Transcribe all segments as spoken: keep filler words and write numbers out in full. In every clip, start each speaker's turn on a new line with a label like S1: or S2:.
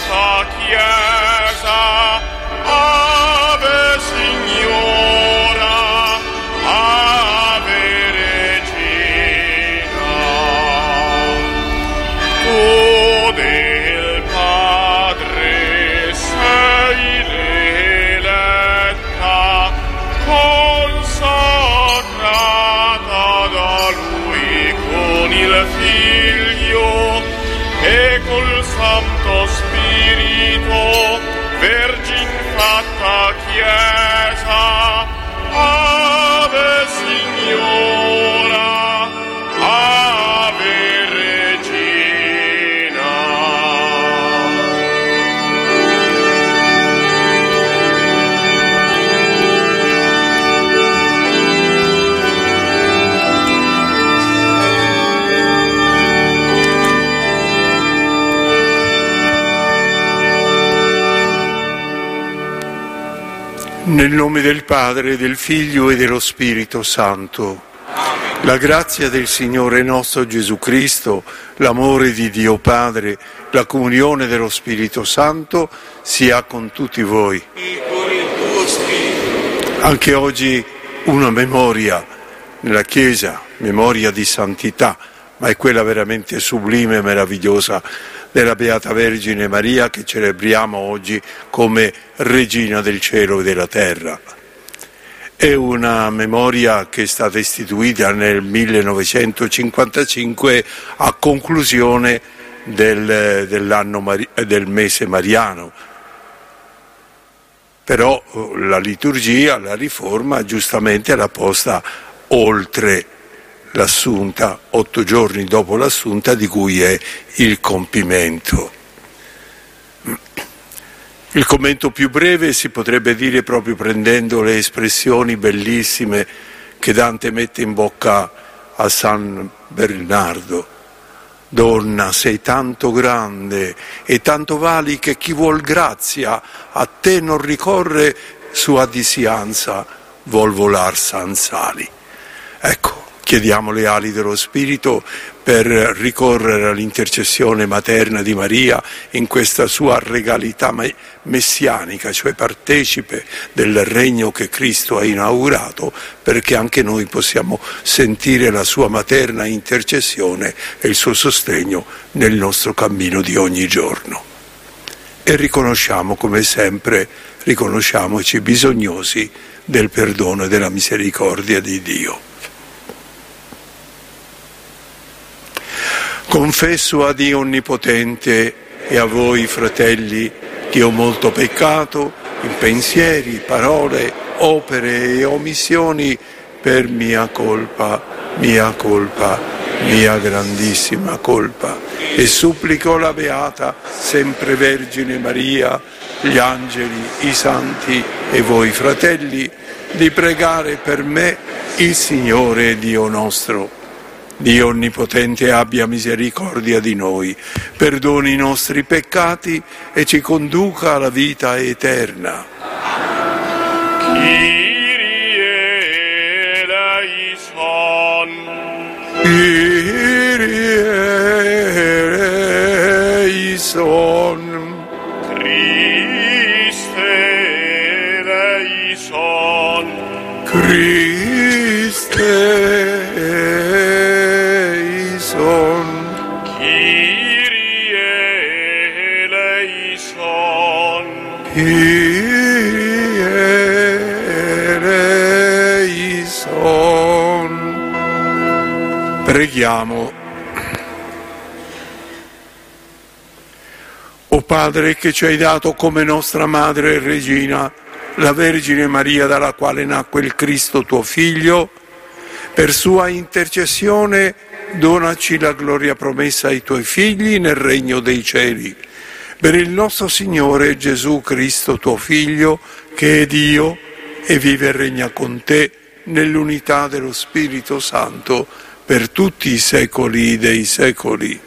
S1: Santa Chiesa, Ave Signora, Ave Regina. Tu del Padre sei l'eletta, consacrata da Lui con il Figlio e col Santo Spirito, Vergine fatta Chiesa, Ave Signora, Ave Regina.
S2: Nel nome del Padre, del Figlio e dello Spirito Santo. Amen. La grazia del Signore nostro Gesù Cristo, l'amore di Dio Padre, la comunione dello Spirito Santo sia con tutti voi.
S3: E con il tuo spirito.
S2: Anche oggi una memoria nella Chiesa, memoria di santità, ma è quella veramente sublime e meravigliosa della Beata Vergine Maria che celebriamo oggi come Regina del cielo e della terra. È una memoria che è stata istituita nel millenovecentocinquantacinque a conclusione del, dell'anno mari, del mese mariano. Però la liturgia, la riforma, giustamente l'ha posta oltre l'assunta, otto giorni dopo l'assunta, di cui è il compimento. Il commento più breve si potrebbe dire proprio prendendo le espressioni bellissime che Dante mette in bocca a San Bernardo. Donna, sei tanto grande e tanto vali che chi vuol grazia a te non ricorre, sua disianza vuol volar sanzali. Ecco, chiediamo le ali dello Spirito per ricorrere all'intercessione materna di Maria in questa sua regalità messianica, cioè partecipe del regno che Cristo ha inaugurato, perché anche noi possiamo sentire la sua materna intercessione e il suo sostegno nel nostro cammino di ogni giorno. E riconosciamo, come sempre, riconosciamoci bisognosi del perdono e della misericordia di Dio. Confesso a Dio Onnipotente e a voi, fratelli, che ho molto peccato in pensieri, parole, opere e omissioni per mia colpa, mia colpa, mia grandissima colpa. E supplico la Beata, sempre Vergine Maria, gli angeli, i santi e voi, fratelli, di pregare per me il Signore Dio nostro. Dio Onnipotente abbia misericordia di noi, perdoni i nostri peccati e ci conduca alla vita eterna.
S1: Kyrie eleison.
S2: Kyrie eleison.
S1: Christe eleison.
S2: Christe Preghiamo. O Padre, che ci hai dato come nostra Madre e Regina la Vergine Maria, dalla quale nacque il Cristo tuo Figlio, per sua intercessione donaci la gloria promessa ai tuoi figli nel regno dei cieli. Per il nostro Signore Gesù Cristo tuo Figlio, che è Dio e vive e regna con te nell'unità dello Spirito Santo per tutti i secoli dei secoli.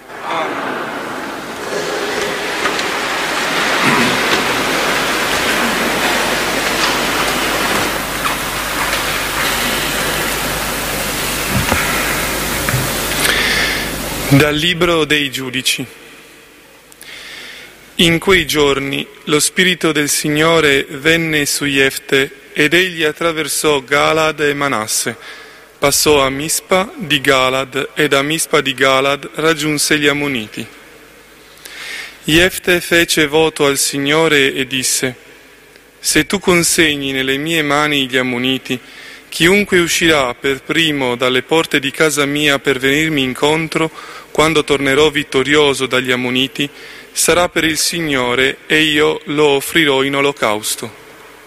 S4: Dal Libro dei Giudici. In quei giorni lo Spirito del Signore venne su Jefte ed egli attraversò Galad e Manasse, passò a Mispa di Galad e da Mispa di Galad raggiunse gli Ammoniti. Jefte fece voto al Signore e disse: «Se tu consegni nelle mie mani gli Ammoniti, chiunque uscirà per primo dalle porte di casa mia per venirmi incontro, quando tornerò vittorioso dagli Ammoniti, sarà per il Signore e io lo offrirò in olocausto».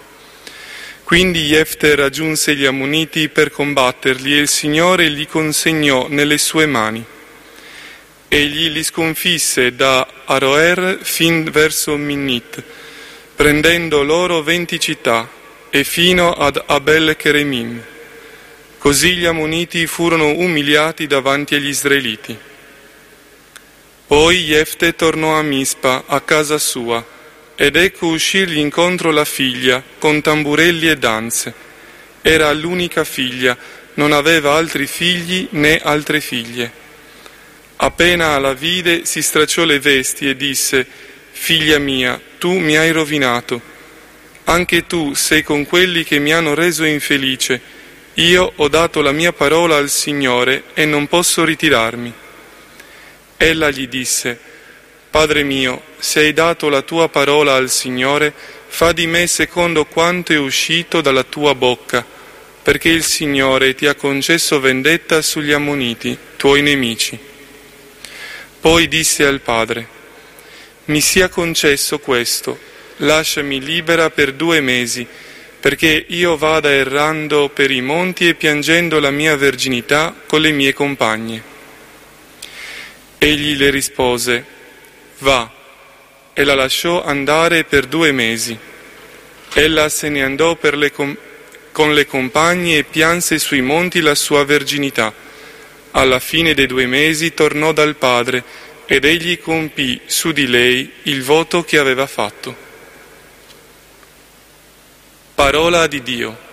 S4: Quindi Jefte raggiunse gli Ammoniti per combatterli e il Signore li consegnò nelle sue mani. Egli li sconfisse da Aroer fin verso Minnit, prendendo loro venti città e fino ad Abel Keremim. Così gli Ammoniti furono umiliati davanti agli Israeliti. Poi Jefte tornò a Mispa, a casa sua, ed ecco uscirgli incontro la figlia, con tamburelli e danze. Era l'unica figlia, non aveva altri figli né altre figlie. Appena la vide si stracciò le vesti e disse: «Figlia mia, tu mi hai rovinato. Anche tu sei con quelli che mi hanno reso infelice. Io ho dato la mia parola al Signore e non posso ritirarmi». Ella gli disse: «Padre mio, se hai dato la tua parola al Signore, fa di me secondo quanto è uscito dalla tua bocca, perché il Signore ti ha concesso vendetta sugli Ammoniti, tuoi nemici». Poi disse al padre: «Mi sia concesso questo, lasciami libera per due mesi, perché io vada errando per i monti e piangendo la mia verginità con le mie compagne». Egli le rispose: «Va», e la lasciò andare per due mesi. Ella se ne andò per le com- con le compagne e pianse sui monti la sua verginità. Alla fine dei due mesi tornò dal padre ed egli compì su di lei il voto che aveva fatto. Parola di Dio.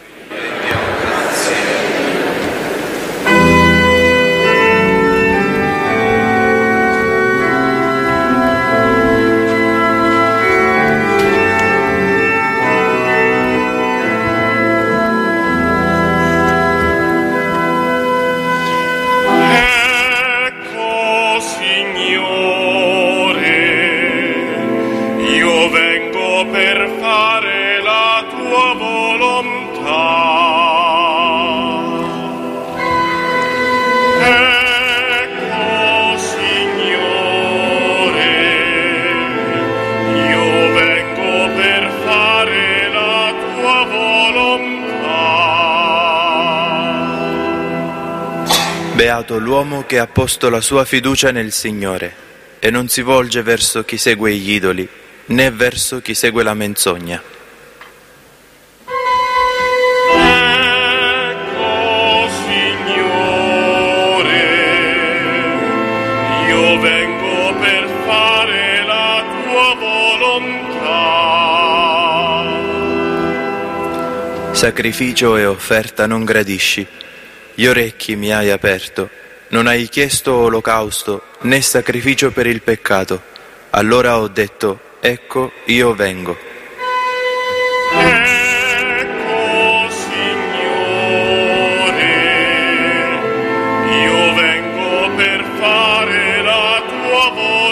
S5: Beato l'uomo che ha posto la sua fiducia nel Signore e non si volge verso chi segue gli idoli, né verso chi segue la menzogna.
S1: Ecco, Signore, io vengo per fare la tua volontà.
S5: Sacrificio e offerta non gradisci. Gli orecchi mi hai aperto, non hai chiesto olocausto né sacrificio per il peccato. Allora ho detto: ecco, io vengo.
S1: Ecco, Signore, io vengo per fare la tua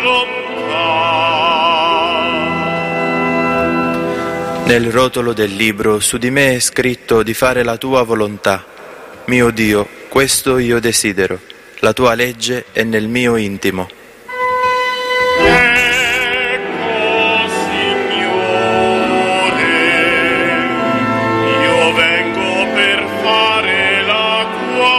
S1: volontà.
S5: Nel rotolo del libro su di me è scritto di fare la tua volontà. Mio Dio, questo io desidero, la tua legge è nel mio intimo.
S1: Ecco, Signore, io vengo per fare la tua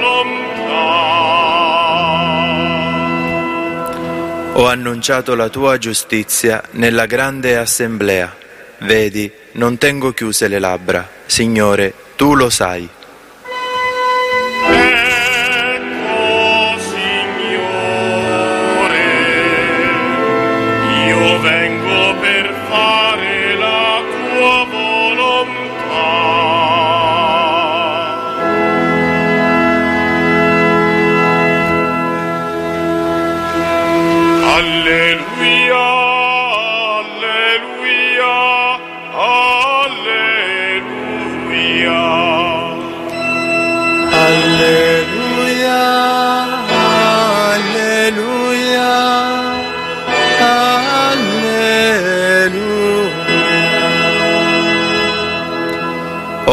S1: volontà.
S5: Ho annunciato la tua giustizia nella grande assemblea. Vedi, non tengo chiuse le labbra. Signore, tu lo sai.
S1: Alleluia,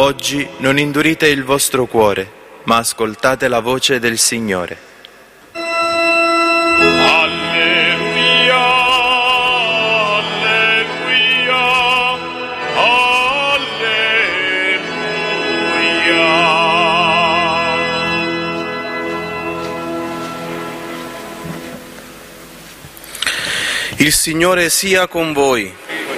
S5: oggi non indurite il vostro cuore, ma ascoltate la voce del Signore.
S1: Alleluia, alleluia, alleluia.
S6: Il Signore sia con voi.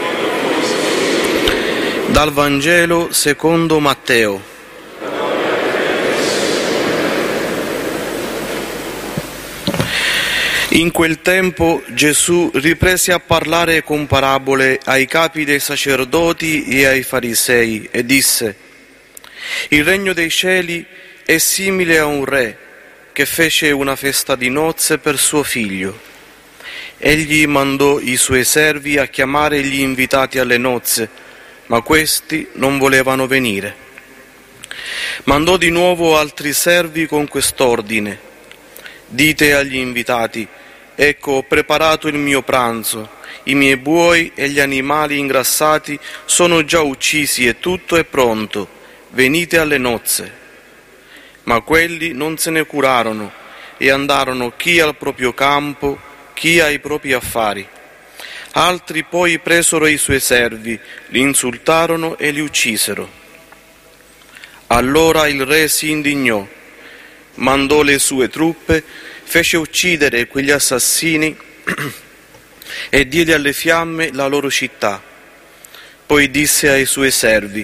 S6: Dal Vangelo secondo Matteo. In quel tempo Gesù riprese a parlare con parabole ai capi dei sacerdoti e ai farisei e disse: Il regno dei cieli è simile a un re che fece una festa di nozze per suo figlio. Egli mandò i suoi servi a chiamare gli invitati alle nozze, ma questi non volevano venire. Mandò di nuovo altri servi con quest'ordine: Dite agli invitati: Ecco, ho preparato il mio pranzo, i miei buoi e gli animali ingrassati sono già uccisi e tutto è pronto, venite alle nozze. Ma quelli non se ne curarono e andarono chi al proprio campo, chi ai propri affari. Altri poi presero i suoi servi, li insultarono e li uccisero. Allora il re si indignò, mandò le sue truppe, fece uccidere quegli assassini e diede alle fiamme la loro città. Poi disse ai suoi servi: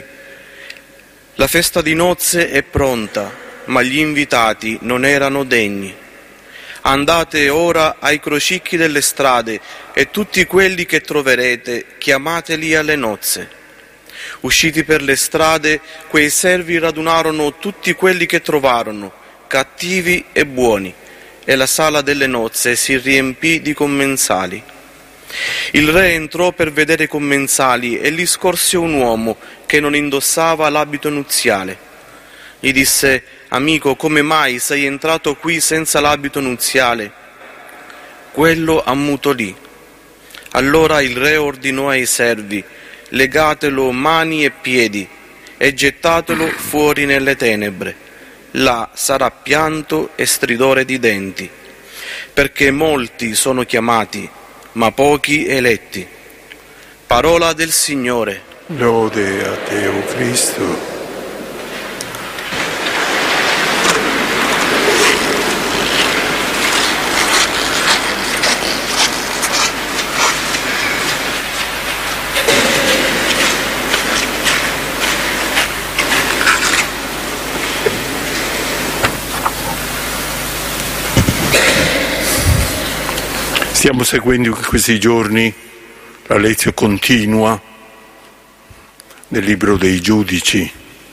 S6: La festa di nozze è pronta, ma gli invitati non erano degni. Andate ora ai crocicchi delle strade e tutti quelli che troverete, chiamateli alle nozze. Usciti per le strade, quei servi radunarono tutti quelli che trovarono, cattivi e buoni, e la sala delle nozze si riempì di commensali. Il re entrò per vedere i commensali e lì scorse un uomo che non indossava l'abito nuziale. Gli disse: Amico, come mai sei entrato qui senza l'abito nuziale? Quello ammutolì. Allora il re ordinò ai servi: Legatelo mani e piedi e gettatelo fuori nelle tenebre. Là sarà pianto e stridore di denti, perché molti sono chiamati, ma pochi eletti. Parola del Signore.
S2: Lode a te, o Cristo. Stiamo seguendo in questi giorni la lezione continua del libro dei Giudici.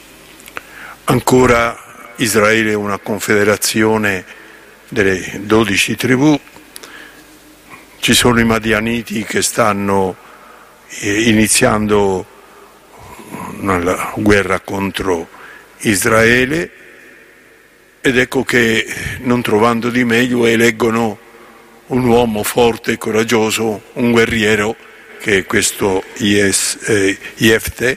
S2: Ancora Israele è una confederazione delle dodici tribù, ci sono i Madianiti che stanno iniziando una guerra contro Israele ed ecco che, non trovando di meglio, eleggono un uomo forte e coraggioso, un guerriero, che è questo Jefte,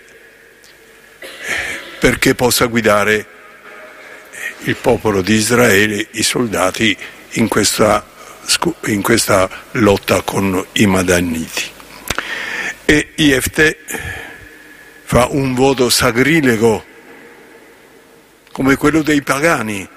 S2: perché possa guidare il popolo di Israele, i soldati, in questa, in questa lotta con i Madianiti. E Jefte fa un voto sacrilego, come quello dei pagani.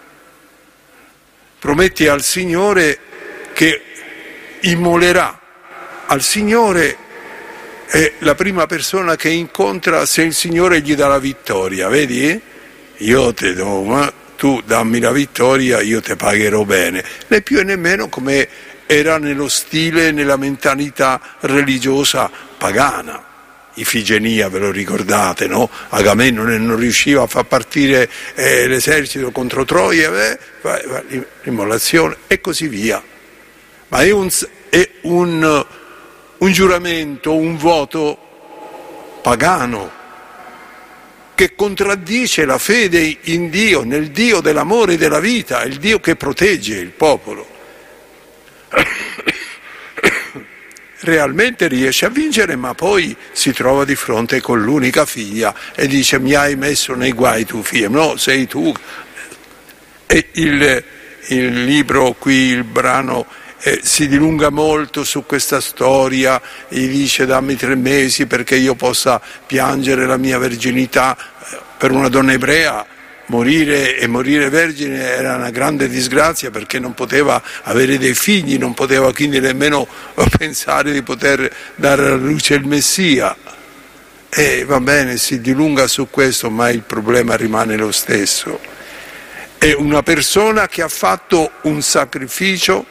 S2: Promette al Signore che immolerà al Signore, è la prima persona che incontra se il Signore gli dà la vittoria. Vedi? Io te do, ma tu dammi la vittoria, io te pagherò bene. Né più e nemmeno come era nello stile, nella mentalità religiosa pagana. Ifigenia, ve lo ricordate, no? Agamennone non riusciva a far partire eh, l'esercito contro Troia, eh, l'immolazione e così via. Ma è un, è un, un giuramento, un voto pagano che contraddice la fede in Dio, nel Dio dell'amore e della vita, il Dio che protegge il popolo. realmente riesce a vincere, ma poi si trova di fronte con l'unica figlia e dice: mi hai messo nei guai tu figlia, no, sei tu. E il, il libro qui, il brano, eh, si dilunga molto su questa storia, gli dice: dammi tre mesi perché io possa piangere la mia verginità. Per una donna ebrea morire e morire vergine era una grande disgrazia, perché non poteva avere dei figli, non poteva quindi nemmeno pensare di poter dare alla luce il Messia. E va bene, si dilunga su questo, ma il problema rimane lo stesso. È una persona che ha fatto un sacrificio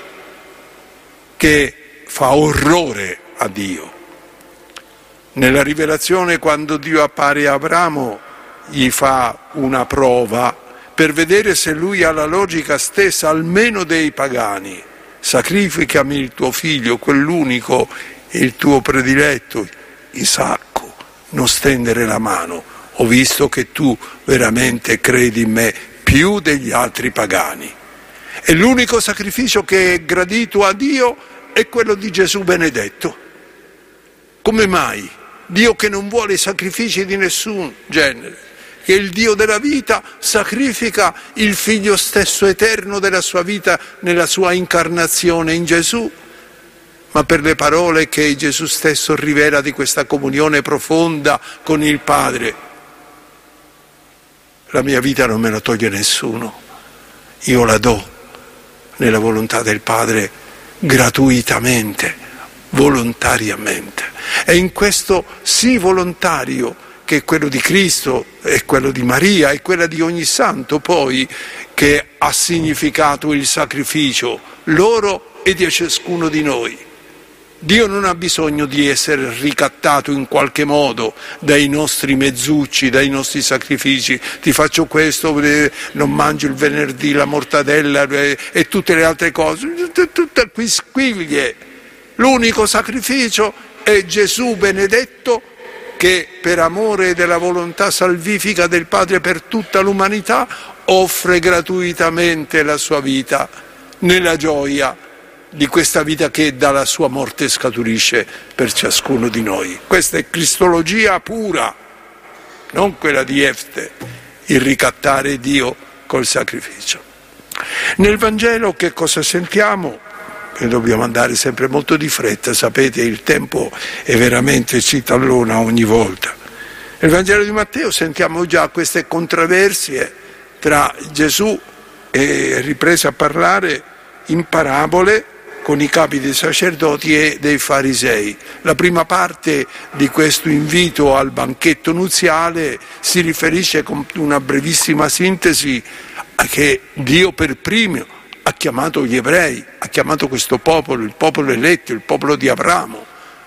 S2: che fa orrore a Dio. Nella rivelazione, quando Dio appare a Abramo, gli fa una prova per vedere se lui ha la logica stessa almeno dei pagani. Sacrificami il tuo figlio, quell'unico, il tuo prediletto, Isacco, non stendere la mano, ho visto che tu veramente credi in me più degli altri pagani. E l'unico sacrificio che è gradito a Dio è quello di Gesù benedetto. Come mai? Dio che non vuole sacrifici di nessun genere, che il Dio della vita sacrifica il figlio stesso eterno della sua vita nella sua incarnazione in Gesù, ma per le parole che Gesù stesso rivela di questa comunione profonda con il Padre: la mia vita non me la toglie nessuno, io la do nella volontà del Padre gratuitamente, volontariamente. E in questo sì volontario, che è quello di Cristo, è quello di Maria, è quella di ogni santo poi, che ha significato il sacrificio loro e di ciascuno di noi. Dio non ha bisogno di essere ricattato in qualche modo dai nostri mezzucci, dai nostri sacrifici. Ti faccio questo, non mangio il venerdì la mortadella e tutte le altre cose, tutte quisquiglie. L'unico sacrificio è Gesù benedetto, che per amore della volontà salvifica del Padre per tutta l'umanità offre gratuitamente la sua vita nella gioia di questa vita che dalla sua morte scaturisce per ciascuno di noi. Questa è cristologia pura, non quella di Efte, il ricattare Dio col sacrificio. Nel Vangelo che cosa sentiamo? E dobbiamo andare sempre molto di fretta, sapete, il tempo è veramente ci tallona ogni volta. Nel Vangelo di Matteo sentiamo già queste controversie tra Gesù e riprese a parlare in parabole con i capi dei sacerdoti e dei farisei. La prima parte di questo invito al banchetto nuziale si riferisce con una brevissima sintesi a che Dio per primo ha chiamato gli ebrei, ha chiamato questo popolo, il popolo eletto, il popolo di Abramo,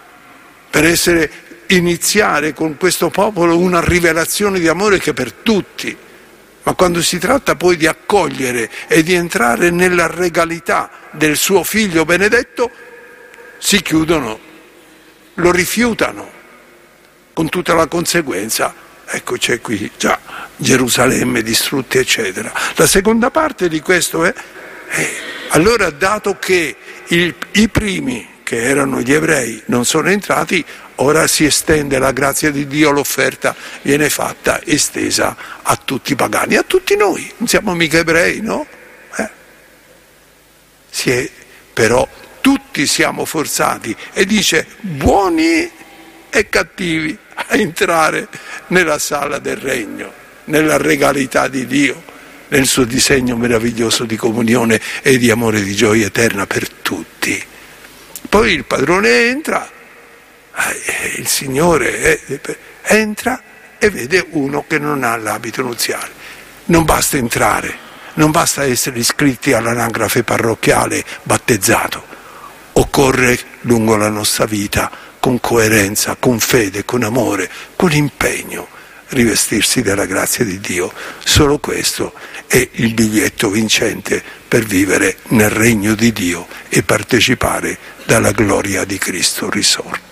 S2: per essere, iniziare con questo popolo una rivelazione di amore che è per tutti. Ma quando si tratta poi di accogliere e di entrare nella regalità del suo figlio benedetto, si chiudono, lo rifiutano, con tutta la conseguenza. Ecco, c'è qui già Gerusalemme distrutti, eccetera. La seconda parte di questo è Eh, allora, dato che il, i primi, che erano gli ebrei, non sono entrati, ora si estende la grazia di Dio, l'offerta viene fatta, estesa a tutti i pagani, a tutti noi, non siamo mica ebrei, no? Eh? Si è, però tutti siamo forzati, e dice buoni e cattivi, a entrare nella sala del regno, nella regalità di Dio, nel suo disegno meraviglioso di comunione e di amore, di gioia eterna per tutti. Poi il padrone entra, eh, il Signore eh, entra e vede uno che non ha l'abito nuziale. Non basta entrare, non basta essere iscritti all'anagrafe parrocchiale, battezzato. Occorre lungo la nostra vita, con coerenza, con fede, con amore, con impegno, rivestirsi della grazia di Dio. Solo questo è il biglietto vincente per vivere nel regno di Dio e partecipare dalla gloria di Cristo risorto.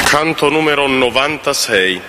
S1: Canto numero novantasei.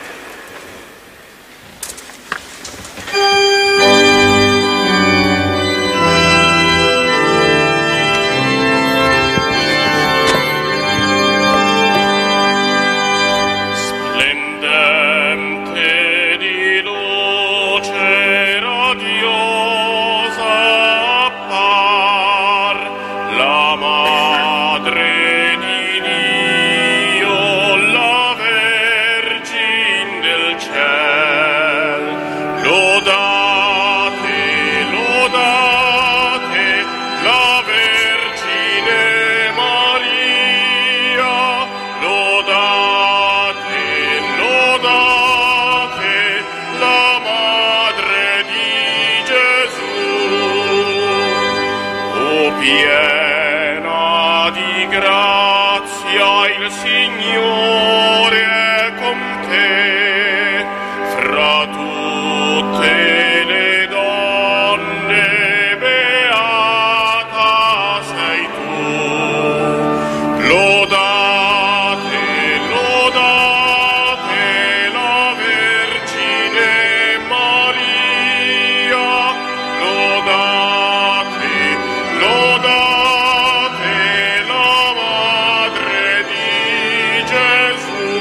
S1: Piena di grazia, il Signore è con te, fra tutte le donne beata sei tu. Lodate, lodate la Vergine Maria, lodate, lodate la Madre di Gesù.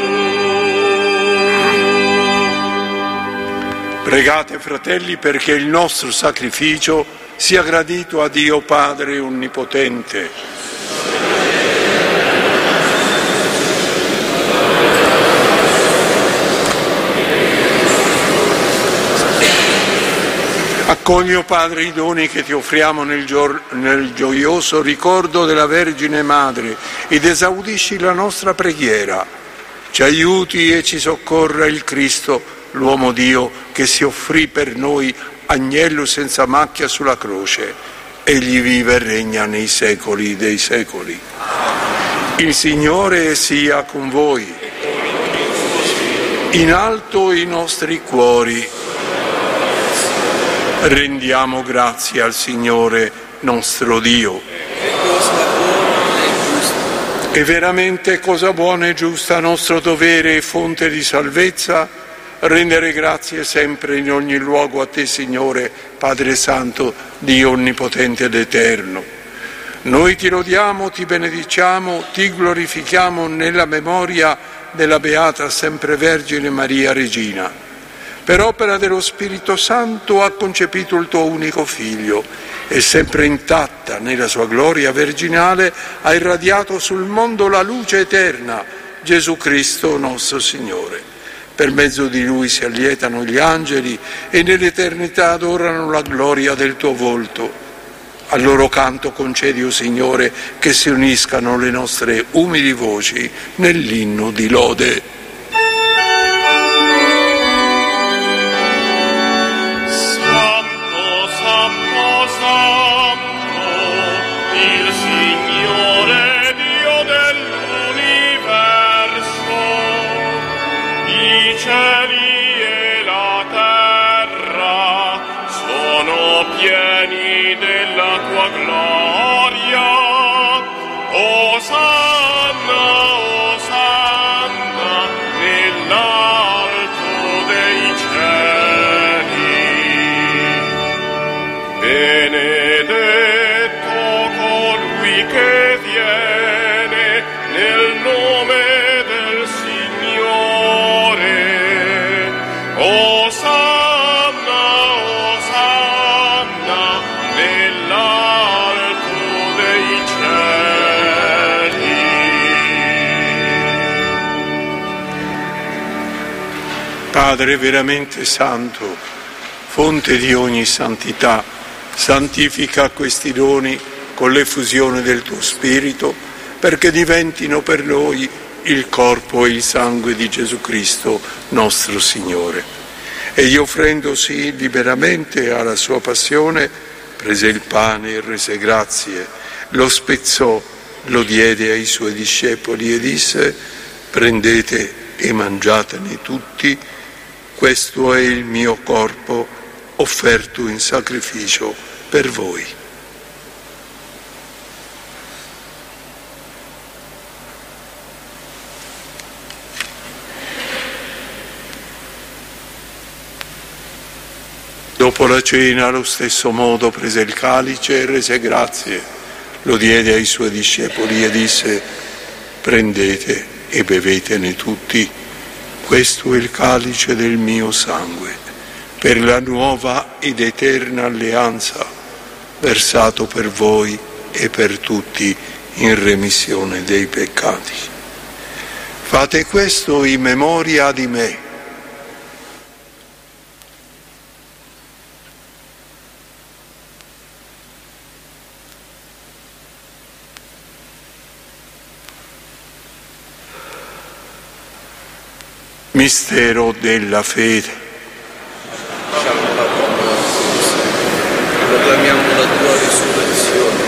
S2: Pregate, fratelli, perché il nostro sacrificio sia gradito a Dio Padre Onnipotente. Accogli, o Padre, i doni che ti offriamo nel, gio- nel gioioso ricordo della Vergine Madre ed esaudisci la nostra preghiera. Ci aiuti e ci soccorra il Cristo, l'uomo Dio, che si offrì per noi agnello senza macchia sulla croce. Egli vive e regna nei secoli dei secoli. Il Signore sia con voi. In alto i nostri cuori. Rendiamo grazie al Signore nostro Dio. È veramente cosa buona e giusta, nostro dovere e fonte di salvezza, rendere grazie sempre in ogni luogo a te, Signore, Padre Santo, Dio Onnipotente ed Eterno. Noi ti lodiamo, ti benediciamo, ti glorifichiamo nella memoria della Beata Sempre Vergine Maria Regina. Per opera dello Spirito Santo ha concepito il tuo unico Figlio e sempre intatta nella sua gloria virginale ha irradiato sul mondo la luce eterna, Gesù Cristo nostro Signore. Per mezzo di Lui si allietano gli angeli e nell'eternità adorano la gloria del tuo volto. Al loro canto concedi, o Signore, che si uniscano le nostre umili voci nell'inno di lode.
S1: Pieni della tua gloria, Osanna, Osanna, nell'alto dei cieli. Benedetto colui che viene nel nome del Signore, Osanna.
S2: Padre veramente santo, fonte di ogni santità, santifica questi doni con l'effusione del tuo Spirito, perché diventino per noi il corpo e il sangue di Gesù Cristo, nostro Signore. Egli, offrendosi liberamente alla sua passione, prese il pane e rese grazie, lo spezzò, lo diede ai suoi discepoli e disse: prendete e mangiatene tutti, questo è il mio corpo offerto in sacrificio per voi. Dopo la cena, allo stesso modo, prese il calice e rese grazie, lo diede ai suoi discepoli e disse: prendete e bevetene tutti, questo è il calice del mio sangue, per la nuova ed eterna alleanza, versato per voi e per tutti in remissione dei peccati. Fate questo in memoria di me. Mistero della fede.
S6: Proclamiamo la tua risurrezione.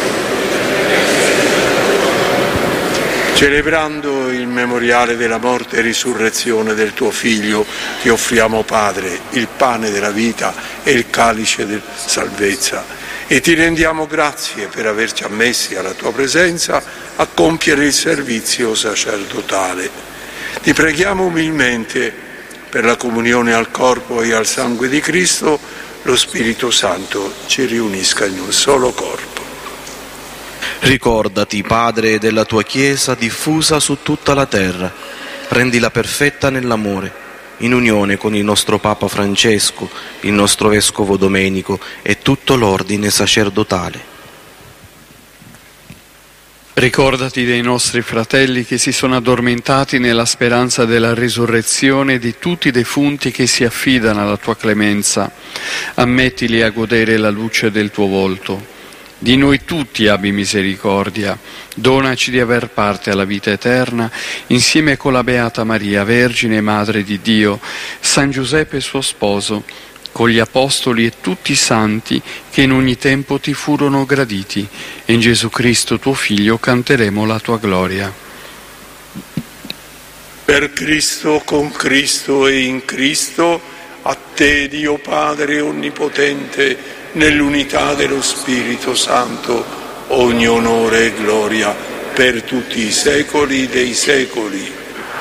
S2: Celebrando il memoriale della morte e risurrezione del tuo Figlio, ti offriamo, Padre, il pane della vita e il calice della salvezza, e ti rendiamo grazie per averci ammessi alla tua presenza a compiere il servizio sacerdotale. Ti preghiamo umilmente per la comunione al corpo e al sangue di Cristo, lo Spirito Santo ci riunisca in un solo corpo.
S6: Ricordati, Padre, della tua Chiesa diffusa su tutta la terra, rendila perfetta nell'amore, in unione con il nostro Papa Francesco, il nostro Vescovo Domenico e tutto l'ordine sacerdotale.
S7: Ricordati dei nostri fratelli che si sono addormentati nella speranza della risurrezione, di tutti i defunti che si affidano alla tua clemenza. Ammettili a godere la luce del tuo volto. Di noi tutti abbi misericordia. Donaci di aver parte alla vita eterna, insieme con la Beata Maria, Vergine e Madre di Dio, San Giuseppe suo sposo, con gli Apostoli e tutti i santi che in ogni tempo ti furono graditi, e in Gesù Cristo tuo Figlio canteremo la tua gloria.
S2: Per Cristo, con Cristo e in Cristo, a te, Dio Padre Onnipotente, nell'unità dello Spirito Santo, ogni onore e gloria per tutti i secoli dei secoli.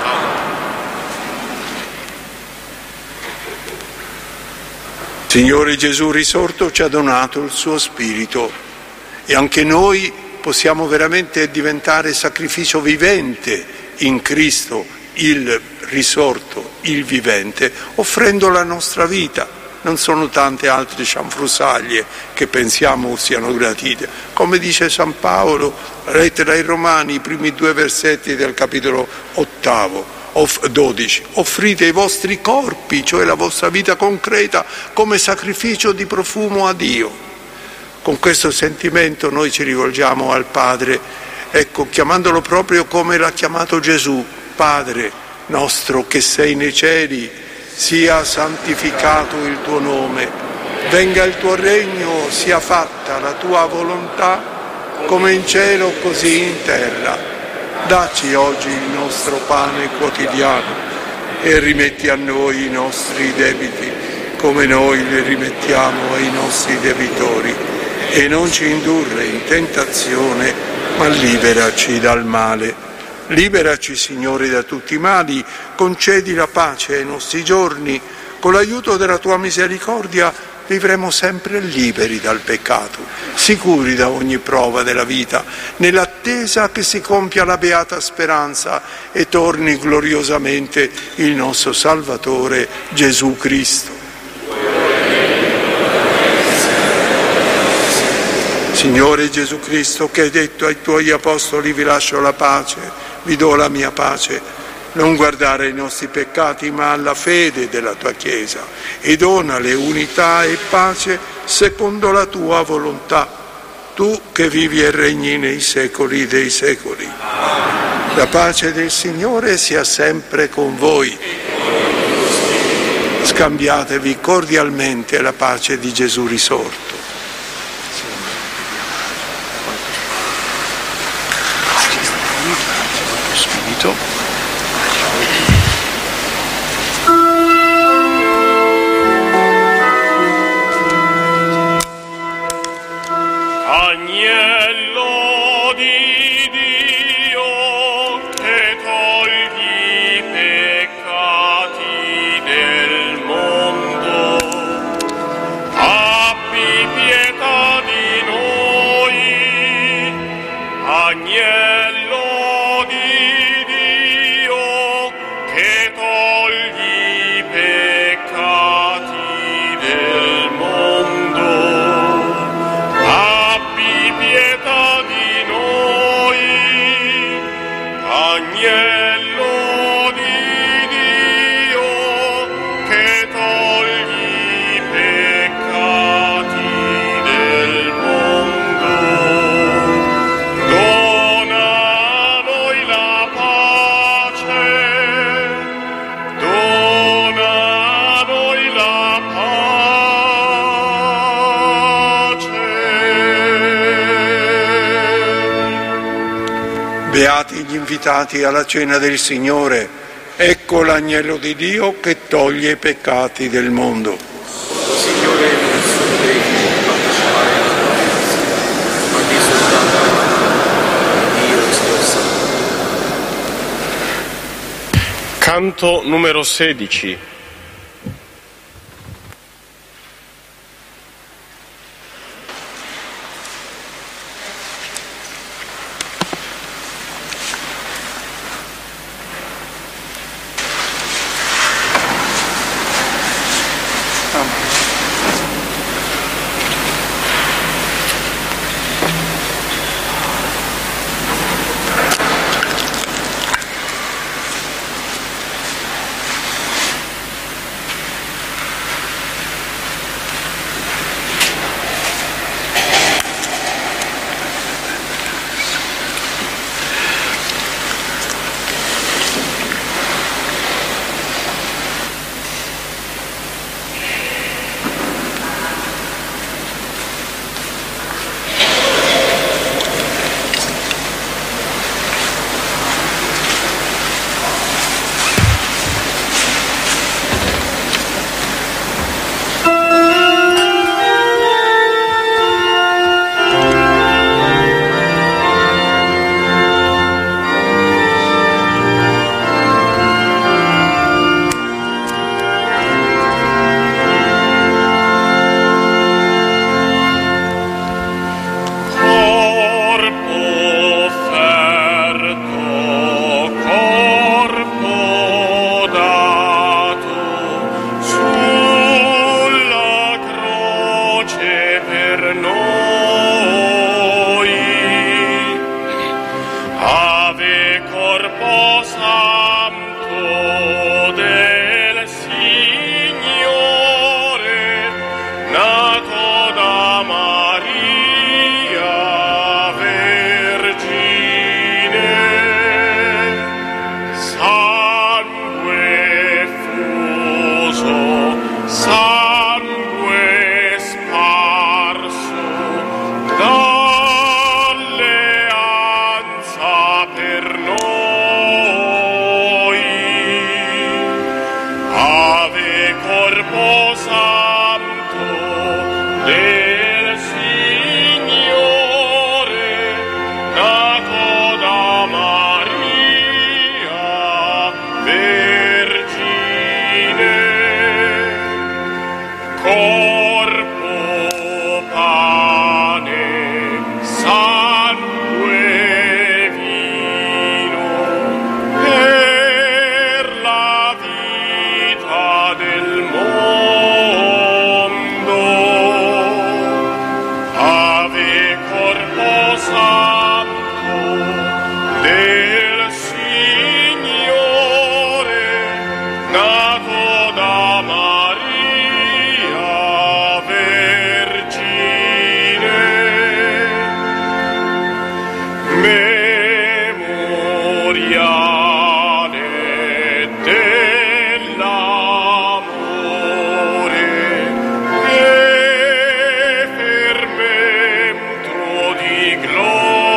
S2: Signore Gesù risorto ci ha donato il suo Spirito e anche noi possiamo veramente diventare sacrificio vivente in Cristo, il risorto, il vivente, offrendo la nostra vita. Non sono tante altre cianfrusaglie che pensiamo siano gradite. Come dice San Paolo, lettera ai Romani, i primi due versetti del capitolo ottavo, dodici, offrite i vostri corpi, cioè la vostra vita concreta, come sacrificio di profumo a Dio. Con questo sentimento noi ci rivolgiamo al Padre, ecco, chiamandolo proprio come l'ha chiamato Gesù: Padre nostro che sei nei cieli, sia santificato il tuo nome, venga il tuo regno, sia fatta la tua volontà, come in cielo così in terra. Dacci oggi il nostro pane quotidiano e rimetti a noi i nostri debiti, come noi li rimettiamo ai nostri debitori, e non ci indurre in tentazione, ma liberaci dal male. Liberaci, Signore, da tutti i mali, concedi la pace ai nostri giorni, con l'aiuto della tua misericordia vivremo sempre liberi dal peccato, sicuri da ogni prova della vita, nell'attesa che si compia la beata speranza e torni gloriosamente il nostro Salvatore Gesù Cristo. Signore Gesù Cristo, che hai detto ai tuoi apostoli: vi lascio la pace, vi do la mia pace, non guardare ai nostri peccati ma alla fede della tua Chiesa, e donale unità e pace secondo la tua volontà, tu che vivi e regni nei secoli dei secoli. La pace del Signore sia sempre con voi. Scambiatevi cordialmente la pace di Gesù risorto. Spirito.
S1: Agnello di Dio che togli i peccati del mondo,
S2: Beati gli invitati alla cena del Signore, ecco l'agnello di Dio che toglie i peccati del mondo.
S3: Signore, non sono degno di partecipare alla tua messa, ma di soltanto Dio sia salvo.
S1: Canto numero sedici.
S8: Gloria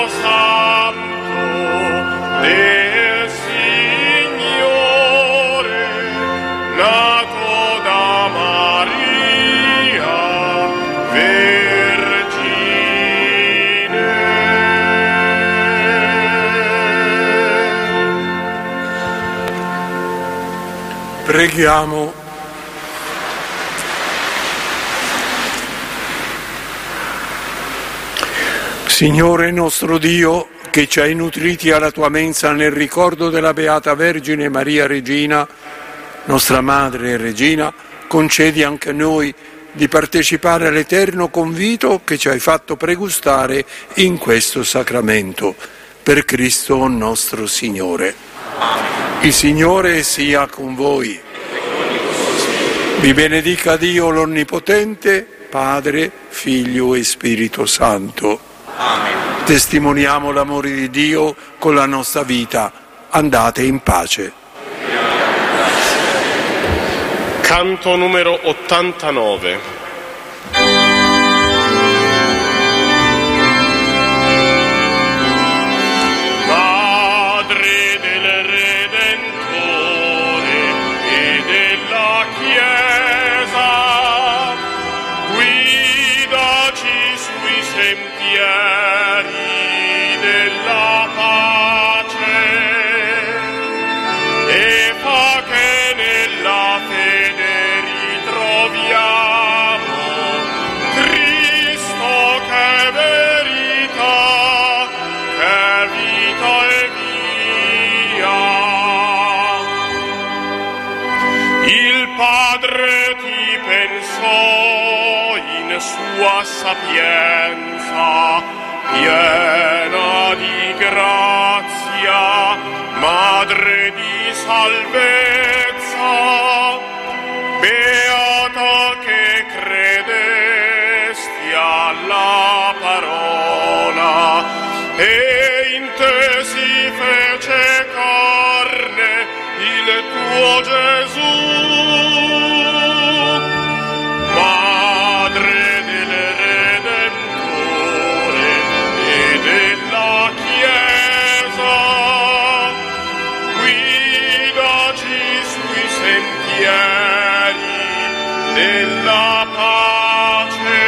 S1: Santo del Signore, nato da Maria, Vergine.
S2: Preghiamo. Signore nostro Dio, che ci hai nutriti alla tua mensa nel ricordo della Beata Vergine Maria Regina, nostra Madre e Regina, concedi anche a noi di partecipare all'eterno convito che ci hai fatto pregustare in questo sacramento. Per Cristo nostro Signore. Il Signore sia con voi. Vi benedica Dio l'Onnipotente, Padre, Figlio e Spirito Santo.
S3: Amen.
S2: Testimoniamo l'amore di Dio con la nostra vita. Andate in pace.
S1: Canto numero ottantanove. Madre del Redentore e della Chiesa, guidaci sui sentieri della pace e fa che nella fede ritroviamo Cristo che è verità, che è vita e via. Il Padre ti pensò in sua sapienza, piena di grazia, madre di salvezza, beata che credesti alla parola e in te si fece carne il tuo Gesù. Madre del Redentore e della Chiesa, guidaci sui sentieri della pace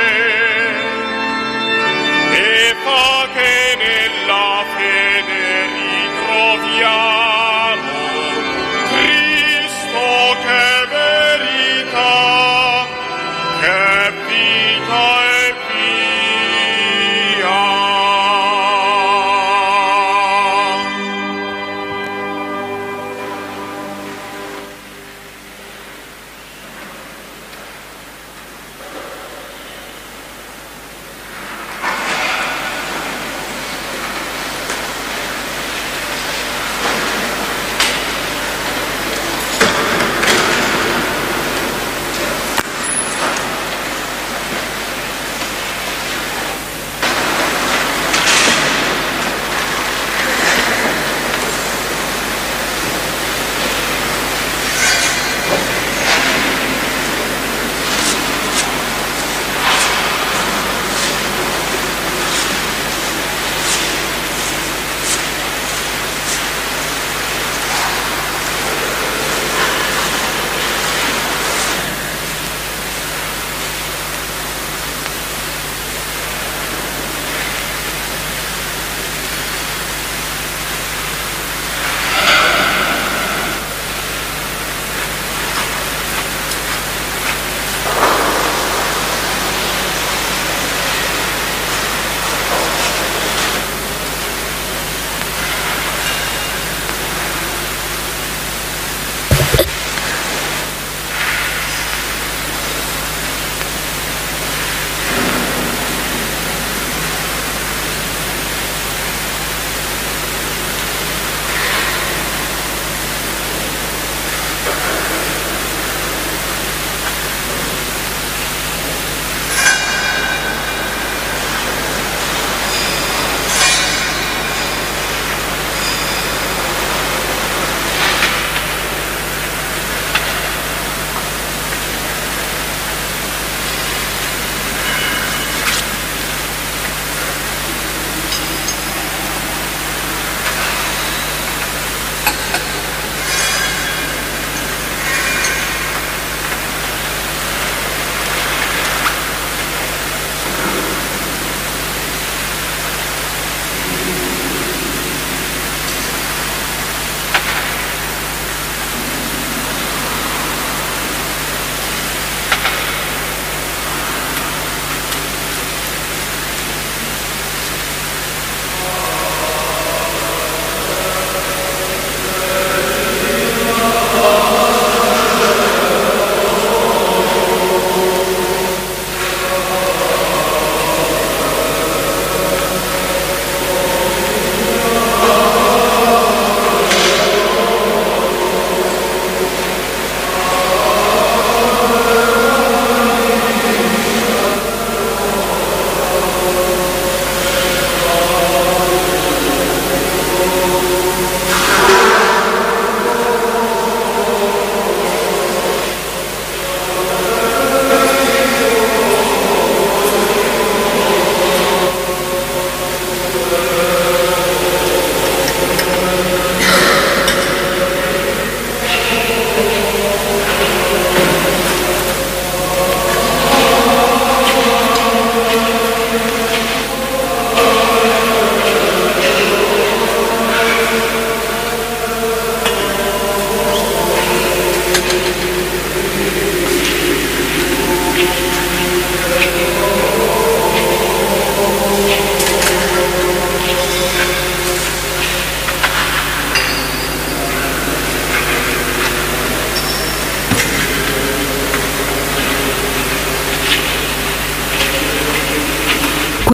S1: e fa che nella fede ritroviamo Cristo che è vero.